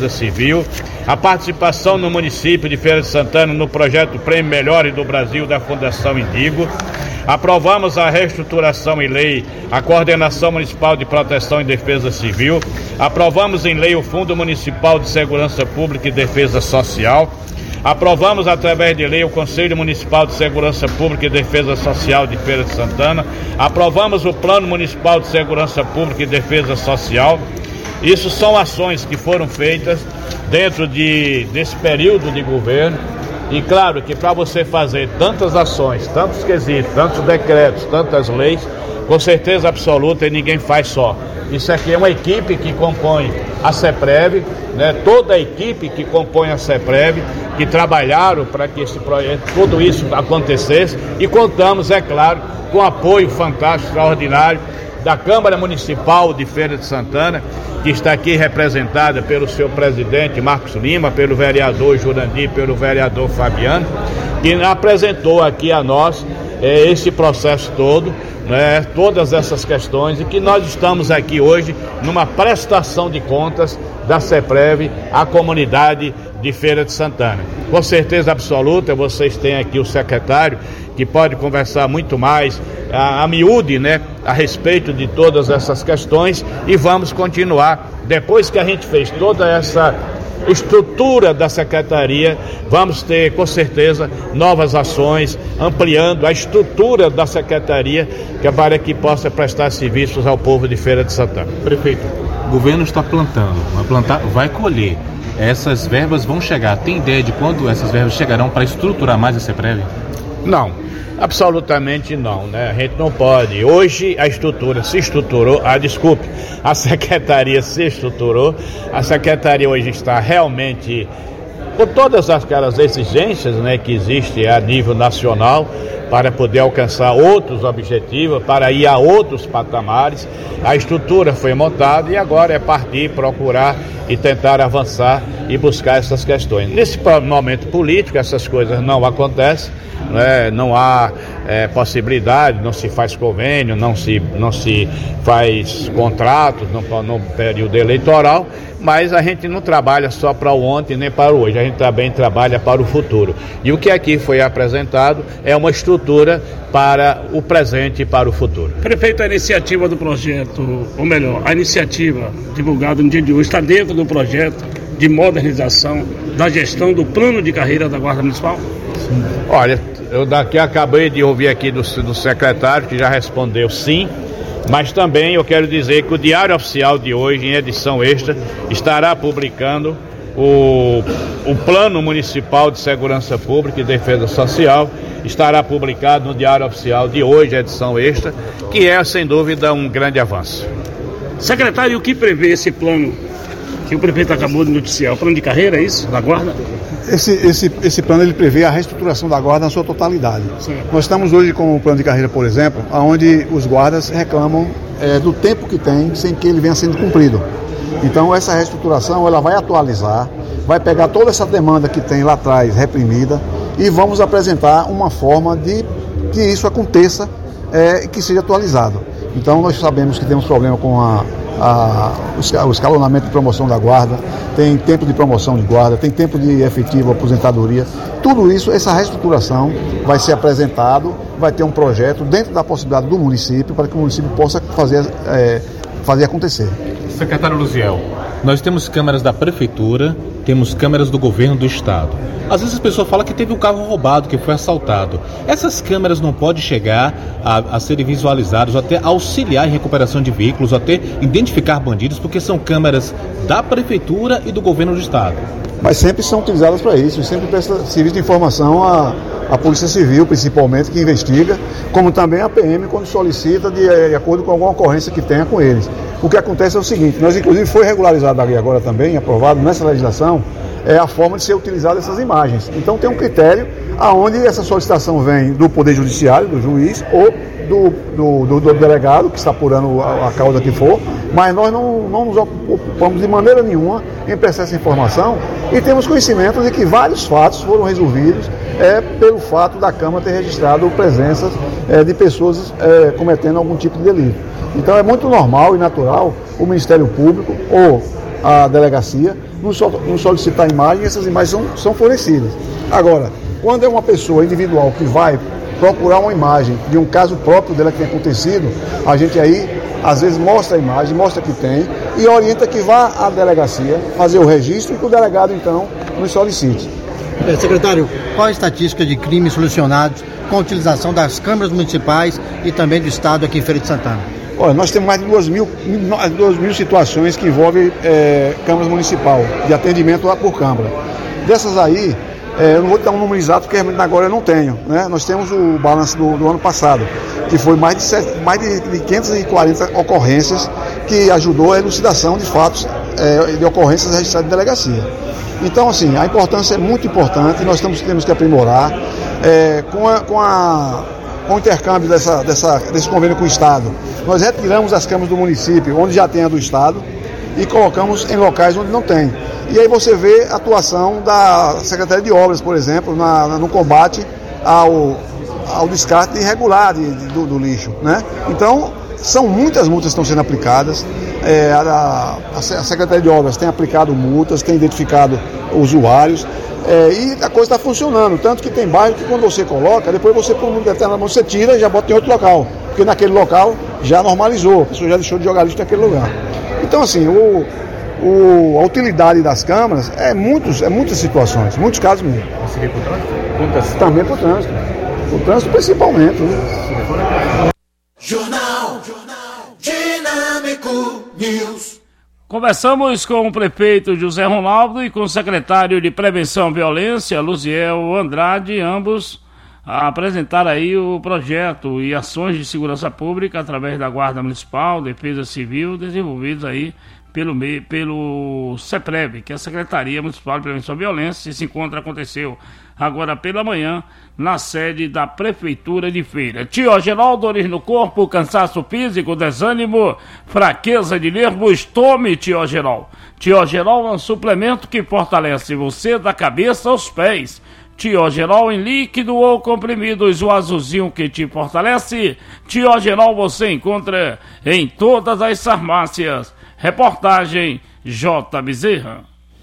Civil, a participação no município de Feira de Santana no projeto Prêmio Melhore do Brasil da Fundação Indigo. Aprovamos a reestruturação em lei, a Coordenação Municipal de Proteção e Defesa Civil. Aprovamos em lei o Fundo Municipal de Segurança Pública e Defesa Social. Aprovamos através de lei o Conselho Municipal de Segurança Pública e Defesa Social de Feira de Santana. Aprovamos o Plano Municipal de Segurança Pública e Defesa Social. Isso são ações que foram feitas dentro de, desse período de governo. E claro que para você fazer tantas ações, tantos quesitos, tantos decretos, tantas leis, com certeza absoluta ninguém faz só. Isso aqui é uma equipe que compõe a CEPREV, né? Toda a equipe que compõe a CEPREV, que trabalharam para que esse projeto, tudo isso acontecesse, e contamos, é claro, com apoio fantástico, extraordinário da Câmara Municipal de Feira de Santana, que está aqui representada pelo seu presidente Marcos Lima, pelo vereador Jurandir, pelo vereador Fabiano, que apresentou aqui a nós eh, esse processo todo, né, todas essas questões, e que nós estamos aqui hoje numa prestação de contas da CEPREV à comunidade de Feira de Santana. Com certeza absoluta, vocês têm aqui o secretário, que pode conversar muito mais a, a miúde, né, a respeito de todas essas questões, e vamos continuar. Depois que a gente fez toda essa estrutura da secretaria, vamos ter com certeza novas ações, ampliando a estrutura da secretaria, que é para que possa prestar serviços ao povo de Feira de Santana. Prefeito, o governo está plantando, vai plantar, vai colher. Essas verbas vão chegar. Tem ideia de quando essas verbas chegarão para estruturar mais a CEPREV? Não, absolutamente não, né? A gente não pode. Hoje a estrutura se estruturou, ah, desculpe, a secretaria se estruturou, a secretaria hoje está realmente com todas aquelas exigências, né, que existem a nível nacional para poder alcançar outros objetivos, para ir a outros patamares. A estrutura foi montada e agora é partir, procurar e tentar avançar e buscar essas questões. Nesse momento político, essas coisas não acontecem, né? Não há é, possibilidade, não se faz convênio, não se, não se faz contratos no, no período eleitoral, mas a gente não trabalha só para o ontem nem para o hoje, a gente também trabalha para o futuro. E o que aqui foi apresentado é uma estrutura para o presente e para o futuro. Prefeito, a iniciativa do projeto, ou melhor, a iniciativa divulgada no dia de hoje está dentro do projeto de modernização da gestão do plano de carreira da Guarda Municipal? Sim. Olha, eu daqui acabei de ouvir aqui do, do secretário, que já respondeu sim, mas também eu quero dizer que o Diário Oficial de hoje, em edição extra, estará publicando o, o Plano Municipal de Segurança Pública e Defesa Social, estará publicado no Diário Oficial de hoje, edição extra, que é, sem dúvida, um grande avanço. Secretário, o que prevê esse plano que o prefeito acabou de noticiar? O plano de carreira, é isso? Da Guarda? Esse, esse, esse plano ele prevê a reestruturação da Guarda na sua totalidade. Sim. Nós estamos hoje com o plano de carreira, por exemplo, onde os guardas reclamam é, do tempo que tem sem que ele venha sendo cumprido. Então essa reestruturação ela vai atualizar, vai pegar toda essa demanda que tem lá atrás reprimida e vamos apresentar uma forma de que isso aconteça é, e que seja atualizado. Então nós sabemos que temos problema com a A, o escalonamento de promoção da guarda, tem tempo de promoção de guarda, tem tempo de efetivo aposentadoria. Tudo isso, essa reestruturação vai ser apresentado, vai ter um projeto dentro da possibilidade do município para que o município possa fazer, é, fazer acontecer. Secretário Luziel, nós temos câmeras da prefeitura, temos câmeras do governo do estado. Às vezes as pessoas falam que teve um carro roubado, que foi assaltado. Essas câmeras não podem chegar a, a serem visualizadas, ou até auxiliar em recuperação de veículos, ou até identificar bandidos, porque são câmeras da prefeitura e do governo do estado. Mas sempre são utilizadas para isso, sempre presta serviço de informação à, à Polícia Civil, principalmente, que investiga, como também a P M quando solicita de, de acordo com alguma ocorrência que tenha com eles. O que acontece é o seguinte, nós inclusive foi regularizado ali agora também, aprovado nessa legislação, é a forma de ser utilizada essas imagens. Então tem um critério aonde essa solicitação vem do Poder Judiciário, do juiz, ou do, do, do, do delegado, que está apurando a, a causa que for, mas nós não, não nos ocupamos de maneira nenhuma em prestar essa informação e temos conhecimento de que vários fatos foram resolvidos é, pelo fato da Câmara ter registrado presenças é, de pessoas é, cometendo algum tipo de delito. Então é muito normal e natural o Ministério Público ou à delegacia, nos solicitar imagem, e essas imagens são, são fornecidas. Agora, quando é uma pessoa individual que vai procurar uma imagem de um caso próprio dela que tem acontecido, a gente aí, às vezes, mostra a imagem, mostra que tem e orienta que vá à delegacia fazer o registro e que o delegado, então, nos solicite. É, secretário, qual a estatística de crimes solucionados com a utilização das câmaras municipais e também do Estado aqui em Feira de Santana? Olha, nós temos mais de duas mil, duas mil situações que envolvem é, câmaras municipais, de atendimento lá por câmara. Dessas aí, é, eu não vou dar um número exato, porque agora eu não tenho, né? Nós temos o balanço do, do ano passado, que foi mais de, sete, mais de, de quinhentas e quarenta ocorrências, que ajudou a elucidação de fatos é, de ocorrências registradas em delegacia. Então, assim, a importância é muito importante, nós temos, temos que aprimorar é, com, a, com, a, com o intercâmbio dessa, dessa, desse convênio com o Estado. Nós retiramos as câmaras do município, onde já tem a do Estado, e colocamos em locais onde não tem. E aí você vê a atuação da Secretaria de Obras, por exemplo, na, na, no combate ao, ao descarte irregular de, de, do, do lixo, né? Então, são muitas multas que estão sendo aplicadas. É, a, a Secretaria de Obras tem aplicado multas, tem identificado usuários, é, e a coisa está funcionando. Tanto que tem bairro que quando você coloca, depois você, por um determinado momento, você tira e já bota em outro local. Porque naquele local já normalizou, a pessoa já deixou de jogar lixo naquele lugar. Então, assim, o, o, a utilidade das câmaras é, muitos, é muitas situações, muitos casos mesmo. Seria por trânsito? Também por trânsito. Por trânsito principalmente. Né? Jornal, Jornal Dinâmico News. Conversamos com o prefeito José Ronaldo e com o secretário de Prevenção à Violência, Luziel Andrade, ambos a apresentar aí o projeto e ações de segurança pública através da Guarda Municipal, Defesa Civil, desenvolvidos aí pelo, pelo CEPREV, que é a Secretaria Municipal de Prevenção à Violência. Esse encontro aconteceu agora pela manhã na sede da Prefeitura de Feira. Tiogeral, dores no corpo, cansaço físico, desânimo, fraqueza de nervos, tome Tiogeral. Tiogeral é um suplemento que fortalece você da cabeça aos pés. Tiogeral em líquido ou comprimidos, o azulzinho que te fortalece. Tiogeral você encontra em todas as farmácias. Reportagem J. Bezerra.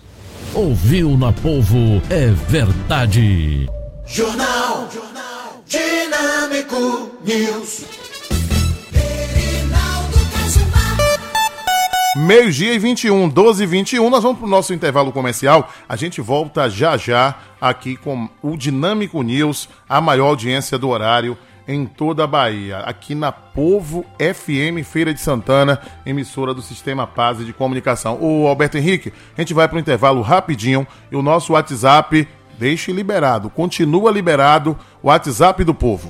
Ouviu na Povo é verdade. Jornal, Jornal Dinâmico News. Meio-dia e vinte e um, doze e vinte e um, nós vamos para o nosso intervalo comercial. A gente volta já já aqui com o Dinâmico News, a maior audiência do horário em toda a Bahia. Aqui na Povo F M, Feira de Santana, emissora do Sistema Paz de Comunicação. Ô Alberto Henrique, a gente vai para o intervalo rapidinho e o nosso WhatsApp, deixe liberado, continua liberado o WhatsApp do Povo.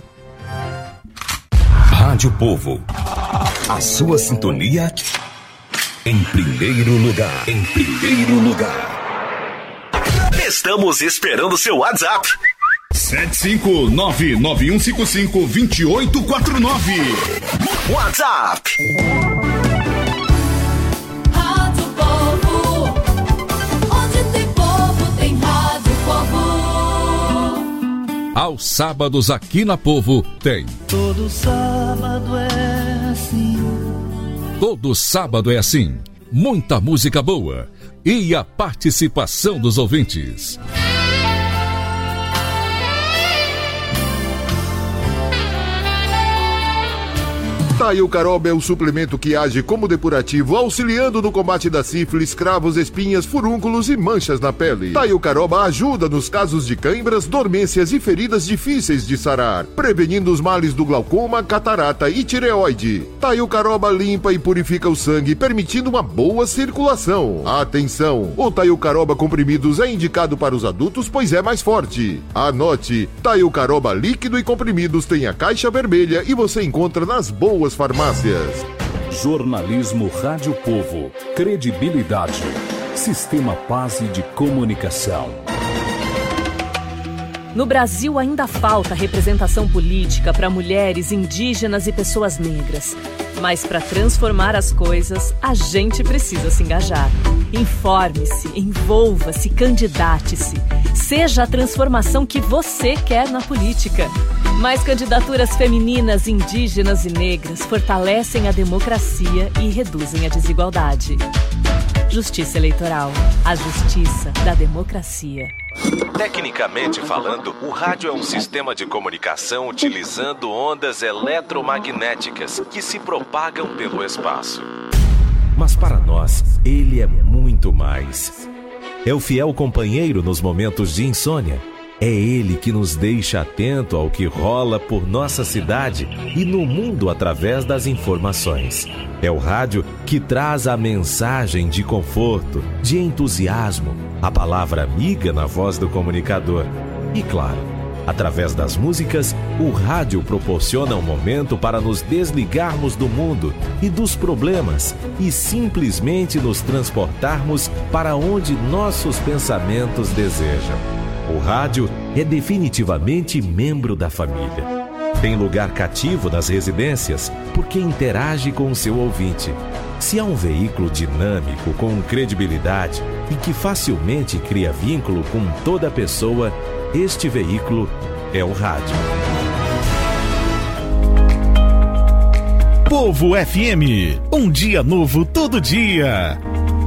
Rádio Povo, a sua sintonia em primeiro lugar. Em primeiro lugar. Estamos esperando seu WhatsApp. sete cinco nove nove um cinco cinco dois oito quatro nove. WhatsApp. Rádio Povo. Onde tem povo, tem Rádio Povo. Aos sábados aqui na Povo tem. Todo sábado é assim. Todo sábado é assim. Muita música boa e a participação dos ouvintes. Taio Caroba é o suplemento que age como depurativo, auxiliando no combate da sífilis, cravos, espinhas, furúnculos e manchas na pele. Taio Caroba ajuda nos casos de cãibras, dormências e feridas difíceis de sarar, prevenindo os males do glaucoma, catarata e tireoide. Taio Caroba limpa e purifica o sangue, permitindo uma boa circulação. Atenção! O Taio Caroba comprimidos é indicado para os adultos, pois é mais forte. Anote: Taio Caroba líquido e comprimidos tem a caixa vermelha e você encontra nas boas farmácias. Jornalismo Rádio Povo. Credibilidade. Sistema Paz de Comunicação. No Brasil ainda falta representação política para mulheres, indígenas e pessoas negras. Mas para transformar as coisas, a gente precisa se engajar. Informe-se, envolva-se, candidate-se. Seja a transformação que você quer na política. Mais candidaturas femininas, indígenas e negras fortalecem a democracia e reduzem a desigualdade. Justiça Eleitoral. A justiça da democracia. Tecnicamente falando, o rádio é um sistema de comunicação utilizando ondas eletromagnéticas que se propagam pelo espaço. Mas para nós, ele é muito mais. É o fiel companheiro nos momentos de insônia. É ele que nos deixa atento ao que rola por nossa cidade e no mundo através das informações. É o rádio que traz a mensagem de conforto, de entusiasmo, a palavra amiga na voz do comunicador. E claro, através das músicas, o rádio proporciona um momento para nos desligarmos do mundo e dos problemas e simplesmente nos transportarmos para onde nossos pensamentos desejam. O rádio é definitivamente membro da família. Tem lugar cativo nas residências porque interage com o seu ouvinte. Se há um veículo dinâmico, com credibilidade e que facilmente cria vínculo com toda pessoa, este veículo é o rádio. Povo F M, um dia novo todo dia.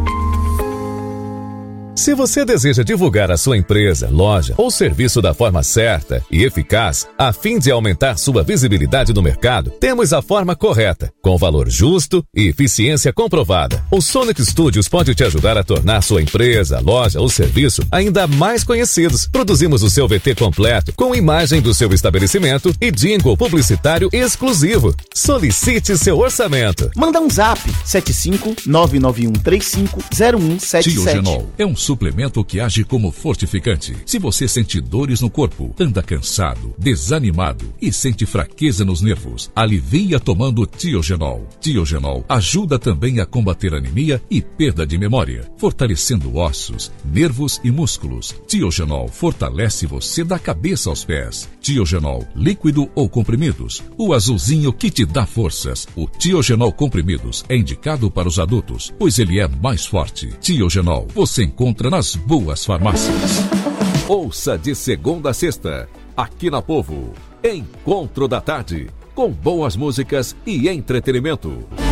Se você deseja divulgar a sua empresa, loja ou serviço da forma certa e eficaz, a fim de aumentar sua visibilidade no mercado, temos a forma correta, com valor justo e eficiência comprovada. O Sonic Studios pode te ajudar a tornar sua empresa, loja ou serviço ainda mais conhecidos. Produzimos o seu V T completo, com imagem do seu estabelecimento e jingle publicitário exclusivo. Solicite seu orçamento. Manda um zap, sete cinco nove nove um três cinco zero um sete sete. Tiogenol é um suplemento que age como fortificante. Se você sente dores no corpo, anda cansado, desanimado e sente fraqueza nos nervos, alivia tomando Tiogenol. Tiogenol ajuda também a combater anemia e perda de memória, fortalecendo ossos, nervos e músculos. Tiogenol fortalece você da cabeça aos pés. Tiogenol, líquido ou comprimidos, o azulzinho que te dá forças. O Tiogenol comprimidos é indicado para os adultos, pois ele é mais forte. Tiogenol, você encontra nas boas farmácias. Ouça de segunda a sexta, aqui na Povo, Encontro da Tarde, com boas músicas e entretenimento.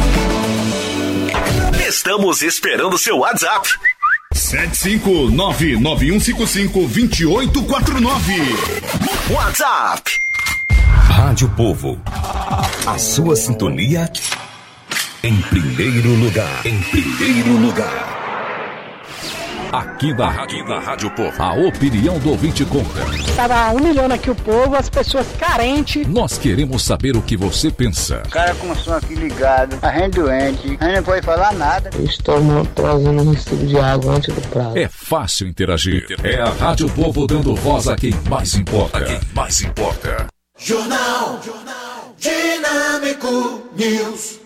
Estamos esperando seu WhatsApp. sete cinco nove nove um cinco cinco dois oito quatro nove. WhatsApp. Rádio Povo. A sua sintonia em primeiro lugar. Em primeiro lugar. Aqui da Rádio, da Rádio Povo, a opinião do ouvinte conta. Tava humilhando aqui o povo, as pessoas carentes. Nós queremos saber o que você pensa. O cara com o som aqui ligado, a gente doente, a gente não pode falar nada. Estamos trazendo um recibo de água antes do prazo. É fácil interagir. É a Rádio Povo dando voz a quem mais importa. A quem mais importa. Jornal, Jornal Dinâmico News.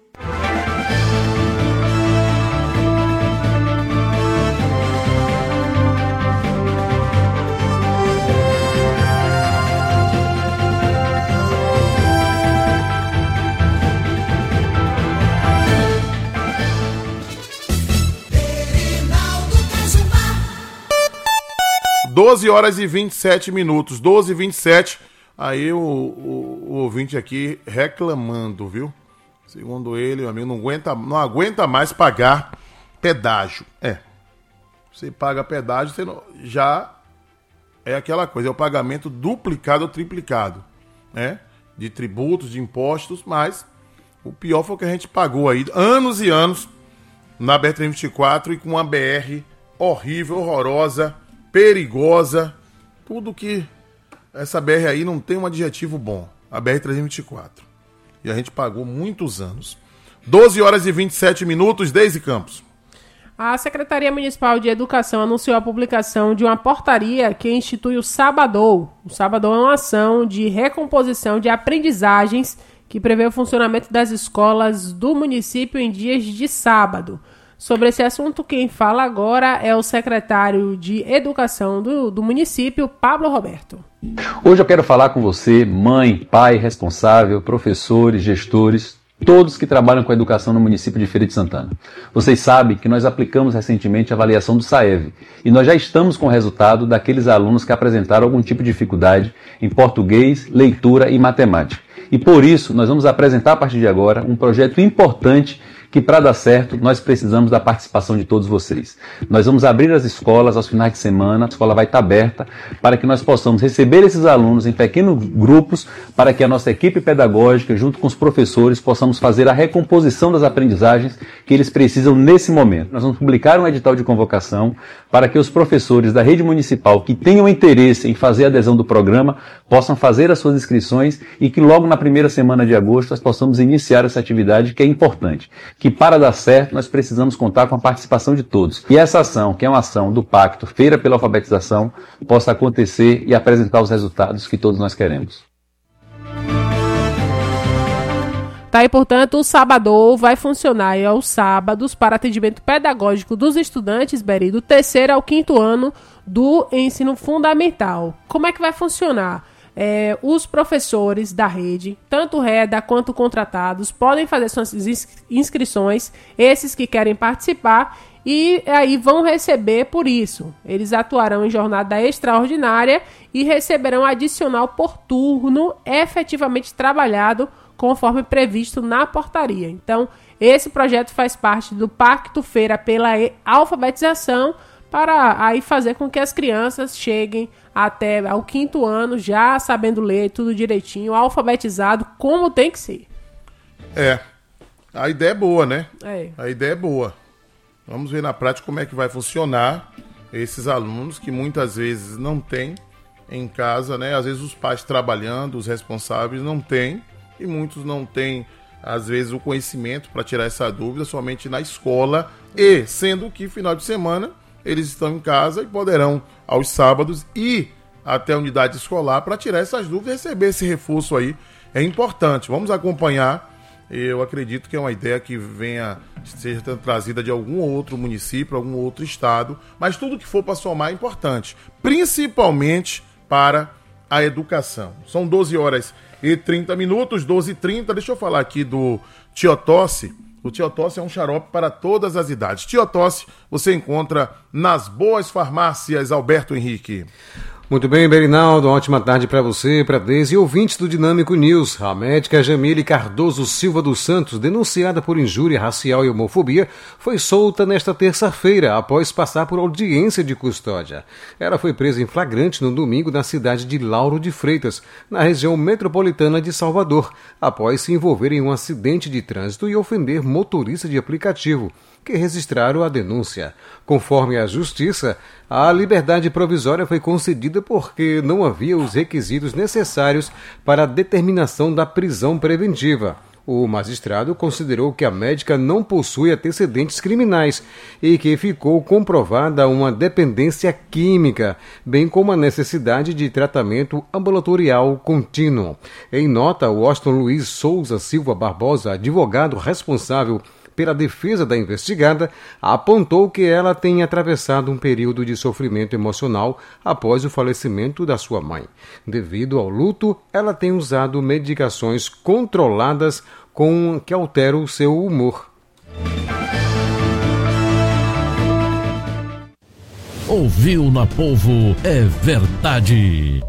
doze horas e vinte e sete minutos, doze e vinte e sete. Aí o, o, o ouvinte aqui reclamando, viu? Segundo ele, meu amigo, não aguenta, não aguenta mais pagar pedágio. É, você paga pedágio, você não, já é aquela coisa, é o pagamento duplicado ou triplicado, né? De tributos, de impostos, mas o pior foi o que a gente pagou aí, anos e anos, na B R trezentos e vinte e quatro e com uma B R horrível, horrorosa, perigosa, tudo que essa B R aí não tem um adjetivo bom, a B R trezentos e vinte e quatro. E a gente pagou muitos anos. doze horas e vinte e sete minutos, Deise Campos. A Secretaria Municipal de Educação anunciou a publicação de uma portaria que institui o Sabadou. O Sabadou é uma ação de recomposição de aprendizagens que prevê o funcionamento das escolas do município em dias de sábado. Sobre esse assunto, quem fala agora é o secretário de Educação do, do município, Pablo Roberto. Hoje eu quero falar com você, mãe, pai, responsável, professores, gestores, todos que trabalham com a educação no município de Feira de Santana. Vocês sabem que nós aplicamos recentemente a avaliação do SAEV e nós já estamos com o resultado daqueles alunos que apresentaram algum tipo de dificuldade em português, leitura e matemática. E por isso nós vamos apresentar a partir de agora um projeto importante que para dar certo nós precisamos da participação de todos vocês. Nós vamos abrir as escolas aos finais de semana, a escola vai estar aberta para que nós possamos receber esses alunos em pequenos grupos, para que a nossa equipe pedagógica, junto com os professores, possamos fazer a recomposição das aprendizagens que eles precisam nesse momento. Nós vamos publicar um edital de convocação para que os professores da rede municipal que tenham interesse em fazer a adesão do programa possam fazer as suas inscrições e que logo na primeira semana de agosto nós possamos iniciar essa atividade que é importante, que para dar certo nós precisamos contar com a participação de todos. E essa ação, que é uma ação do Pacto Feira pela Alfabetização, possa acontecer e apresentar os resultados que todos nós queremos. Tá aí, portanto, o Sabadão vai funcionar aos sábados para atendimento pedagógico dos estudantes, Beri, do terceiro ao quinto ano do ensino fundamental. Como é que vai funcionar? É, os professores da rede, tanto REDA quanto contratados, podem fazer suas inscrições, esses que querem participar, e aí vão receber por isso. Eles atuarão em jornada extraordinária e receberão adicional por turno efetivamente trabalhado, conforme previsto na portaria. Então, esse projeto faz parte do Pacto Feira pela Alfabetização, para aí fazer com que as crianças cheguem até o quinto ano já sabendo ler tudo direitinho, alfabetizado como tem que ser. É, a ideia é boa, né? É. A ideia é boa. Vamos ver na prática como é que vai funcionar esses alunos que muitas vezes não têm em casa, né? Às vezes os pais trabalhando, os responsáveis não têm, e muitos não têm, às vezes, o conhecimento para tirar essa dúvida somente na escola, e sendo que final de semana eles estão em casa e poderão, aos sábados, ir até a unidade escolar para tirar essas dúvidas e receber esse reforço aí. É importante. Vamos acompanhar. Eu acredito que é uma ideia que venha ser trazida de algum outro município, algum outro estado, mas tudo que for para somar é importante, principalmente para a educação. São doze horas e trinta minutos, doze e trinta. Deixa eu falar aqui do Tiotosse. O Tiotosse é um xarope para todas as idades. Tiotosse você encontra nas boas farmácias, Alberto Henrique. Muito bem, Berinaldo, uma ótima tarde para você, para Deise e ouvintes do Dinâmico News. A médica Jamile Cardoso Silva dos Santos, denunciada por injúria racial e homofobia, foi solta nesta terça-feira, após passar por audiência de custódia. Ela foi presa em flagrante no domingo na cidade de Lauro de Freitas, na região metropolitana de Salvador, após se envolver em um acidente de trânsito e ofender motorista de aplicativo, que registraram a denúncia. Conforme a Justiça, a liberdade provisória foi concedida porque não havia os requisitos necessários para a determinação da prisão preventiva. O magistrado considerou que a médica não possui antecedentes criminais e que ficou comprovada uma dependência química, bem como a necessidade de tratamento ambulatorial contínuo. Em nota, o Washington Luiz Souza Silva Barbosa, advogado responsável pela defesa da investigada, apontou que ela tem atravessado um período de sofrimento emocional após o falecimento da sua mãe. Devido ao luto, ela tem usado medicações controladas com que alteram o seu humor. Ouviu na Povo é verdade.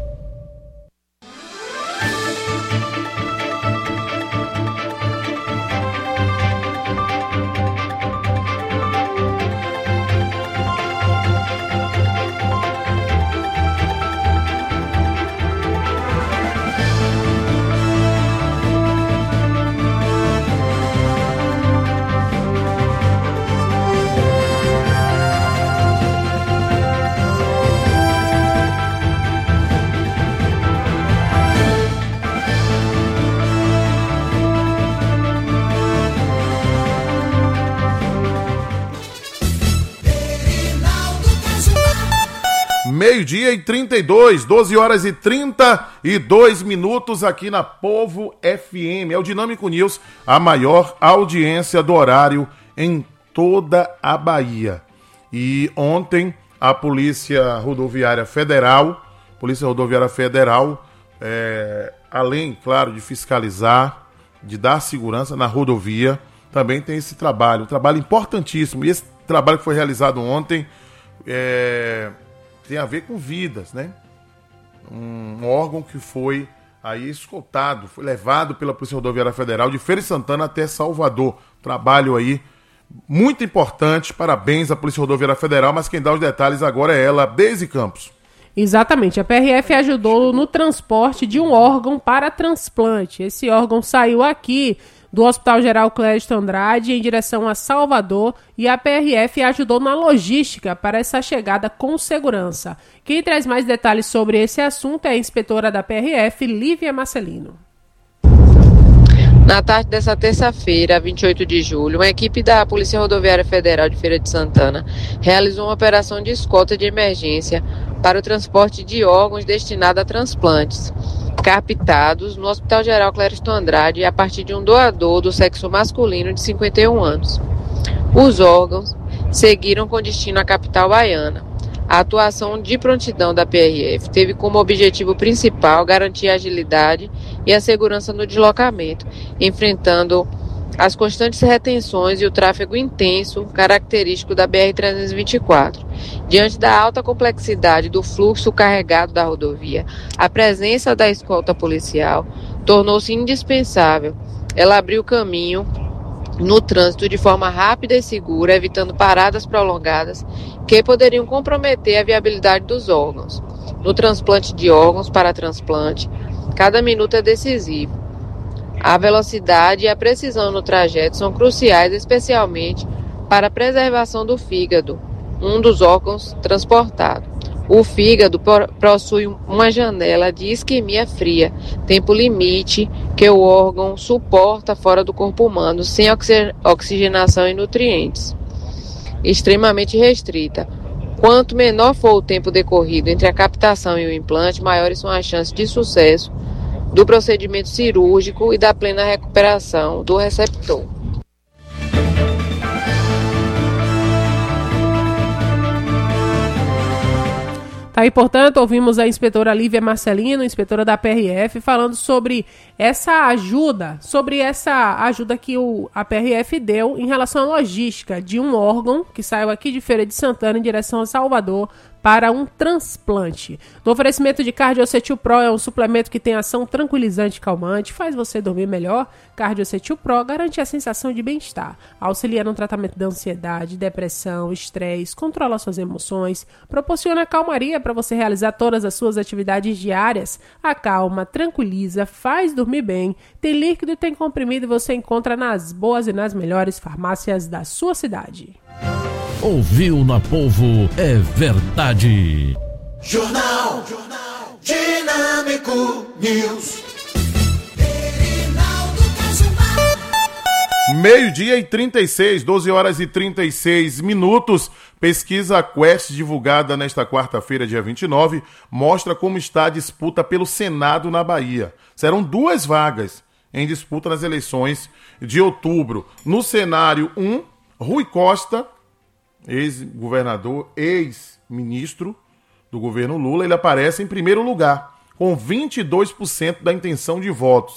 Meio-dia e trinta e dois, doze horas e trinta e dois minutos aqui na Povo F M. É o Dinâmico News, a maior audiência do horário em toda a Bahia. E ontem a Polícia Rodoviária Federal, Polícia Rodoviária Federal, é, além, claro, de fiscalizar, de dar segurança na rodovia, também tem esse trabalho, um trabalho importantíssimo. E esse trabalho que foi realizado ontem é, tem a ver com vidas, né? Um órgão que foi aí escoltado, foi levado pela Polícia Rodoviária Federal de Feira de Santana até Salvador. Trabalho aí muito importante, parabéns à Polícia Rodoviária Federal, mas quem dá os detalhes agora é ela, Deise Campos. Exatamente, a P R F ajudou no transporte de um órgão para transplante. Esse órgão saiu aqui do Hospital Geral Clédito Andrade em direção a Salvador e a P R F ajudou na logística para essa chegada com segurança. Quem traz mais detalhes sobre esse assunto é a inspetora da P R F, Lívia Marcelino. Na tarde dessa terça-feira, vinte e oito de julho, uma equipe da Polícia Rodoviária Federal de Feira de Santana realizou uma operação de escolta de emergência para o transporte de órgãos destinados a transplantes, captados no Hospital Geral Clédito Andrade a partir de um doador do sexo masculino de cinquenta e um anos. Os órgãos seguiram com destino à capital baiana. A atuação de prontidão da P R F teve como objetivo principal garantir a agilidade e a segurança no deslocamento, enfrentando as constantes retenções e o tráfego intenso característico da B R trezentos e vinte e quatro. Diante da alta complexidade do fluxo carregado da rodovia, a presença da escolta policial tornou-se indispensável. Ela abriu caminho no trânsito de forma rápida e segura, evitando paradas prolongadas que poderiam comprometer a viabilidade dos órgãos. No transplante de órgãos para transplante, cada minuto é decisivo. A velocidade e a precisão no trajeto são cruciais, especialmente para a preservação do fígado, um dos órgãos transportados. O fígado possui uma janela de isquemia fria, tempo limite que o órgão suporta fora do corpo humano, sem oxigenação e nutrientes, extremamente restrita. Quanto menor for o tempo decorrido entre a captação e o implante, maiores são as chances de sucesso do procedimento cirúrgico e da plena recuperação do receptor. Tá aí, portanto, ouvimos a inspetora Lívia Marcelino, inspetora da P R F, falando sobre essa ajuda, sobre essa ajuda que o, a P R F deu em relação à logística de um órgão que saiu aqui de Feira de Santana em direção a Salvador para um transplante. No oferecimento de Cardiocetil Pro, é um suplemento que tem ação tranquilizante e calmante, faz você dormir melhor. Cardiocetil Pro garante a sensação de bem-estar, auxilia no tratamento da ansiedade, depressão, estresse, controla suas emoções, proporciona calmaria para você realizar todas as suas atividades diárias, acalma, tranquiliza, faz dormir bem, tem líquido e tem comprimido e você encontra nas boas e nas melhores farmácias da sua cidade. Ouviu na Povo, é verdade. Jornal, Jornal Dinâmico News. Meio-dia e trinta e seis, doze horas e trinta e seis minutos. Pesquisa Quest, divulgada nesta quarta-feira, dia vinte e nove, mostra como está a disputa pelo Senado na Bahia. Serão duas vagas em disputa nas eleições de outubro. No cenário um, Rui Costa, ex-governador, ex-ministro do governo Lula, ele aparece em primeiro lugar, com vinte e dois por cento da intenção de votos.